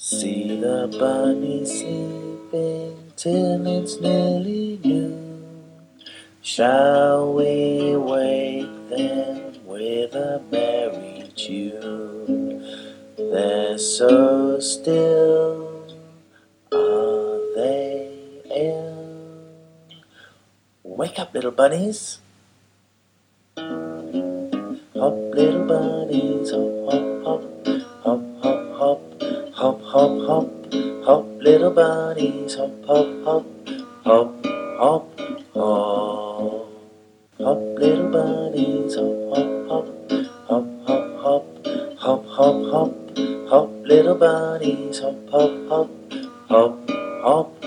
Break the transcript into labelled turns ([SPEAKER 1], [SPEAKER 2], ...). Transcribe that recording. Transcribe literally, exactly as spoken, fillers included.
[SPEAKER 1] See the bunny sleeping till it's nearly noon. Shall we wake them with a merry tune? They're so still, are they ill? Wake up, little bunnies! Hop, little bunnies, hop, hop, hop, hop, hop, hop, hop, hop, hop, hop, little bunnies, hop, hop, hop, hop, hop, hop, hop, little bunnies, hop, hop, hop, hop, hop, hop, hop, hop, hop, hop, little bunnies, hop, hop, hop, hop, hop.